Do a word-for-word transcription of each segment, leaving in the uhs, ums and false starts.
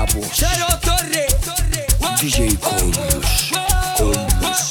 voz. Charo Torre, D J Combs, Combs.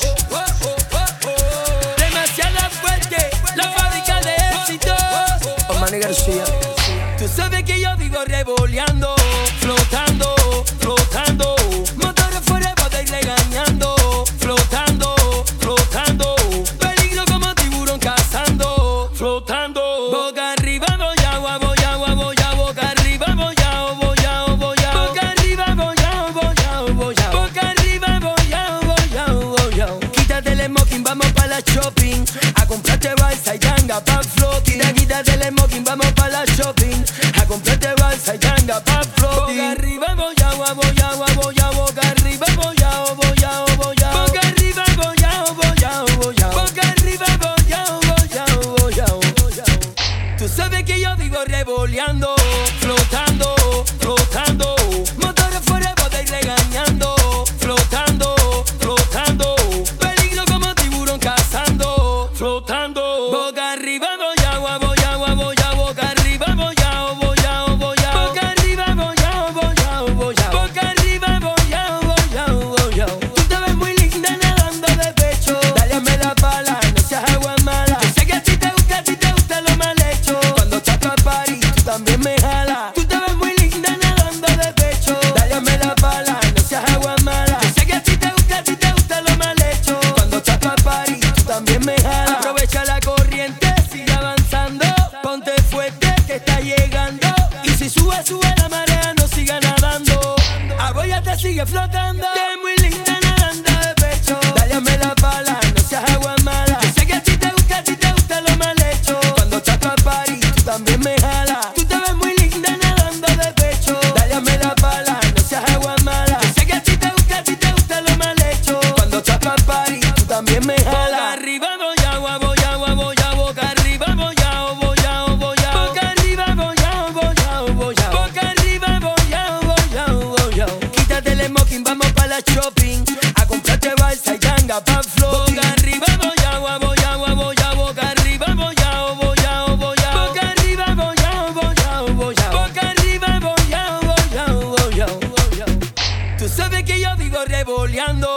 Demasiada fuerte, la fábrica de éxitos. Omani García. Tú sabes que yo vivo revoleando, flotando, flotando. Motores fuera de ir regañando, flotando, flotando. Peligro como tiburón cazando, flotando. Boca arriba voy agua, voy agua, voy a boca arriba voy a, voy a, voy a. Boca arriba voy a, voy a, voy a. Boca arriba voy a, voy a, voy a. Quítate el smoking, vamos para la shopping. A comprarte balsa y tanga pa' floating. Quítate el smoking, vamos para la shopping. A comprarte balsa y tanga pa' floating. Boca arriba voy agua, voy agua, voy a. Boca arriba voy a, voy a, voy a. Boca arriba voy a, voy a, voy a. Boca arriba voy a, voy a, voy a, voy a. Tú sabes que yo vivo revoleando, flotando, flotando. Motores fuera de ir regañando, flotando, flotando. Peligro como tiburón cazando, flotando. Boca arriba voy agua, voy agua, voy a. Boca arriba voy a, voy a, voy a. Boca arriba voy a, voy a, voy a. Boca arriba voy a, voy a, voy a. Tú te ves muy linda nadando de pecho. Dale la bala, no seas agua mala. Yo sé que a ti te gusta, a ti te gusta lo mal hecho. Cuando estás pa' party, tú también me jalas. Tú te ves muy linda nadando de pecho. Dale la bala, no seas agua mala. Yo sé que a ti te gusta, a ti te gusta lo mal hecho. Cuando estás pa' party, tú también me jalas. Aprovecha la corriente, sigue avanzando. Ponte fuerte que está llegando. Y si sube, sube la marea, no siga nadando. Abóyate, sigue flotando. Te ves muy linda nadando de pecho. Dale la bala, no seas agua mala. Yo sé que a ti te gusta, a ti te gusta lo mal hecho. Cuando estás pa' party, tú también me jalas. Tú te ves muy linda nadando de pecho. Dale la bala, no seas agua mala. Yo sé que a ti te gusta, a ti te gusta lo mal hecho. Cuando estás pa' party, tú también me jalas. Boca arriba voy agua, voy agua, voy a. Boca arriba voy a, voy a, voy a. Boca arriba voy a, voy a, voy a. Boca arriba voy a, voy a, voy a. Quítate el smoking, vamos pa' la shopping. A comprarte balsa y tanga pa' floating. Boca arriba voy agua, voy agua, voy a. Boca arriba voy a, voy a, voy a. Boca arriba voy a, voy a, voy a. Boca arriba voy a, voy a, voy a, voy a. Tú sabes que yo vivo revoleando,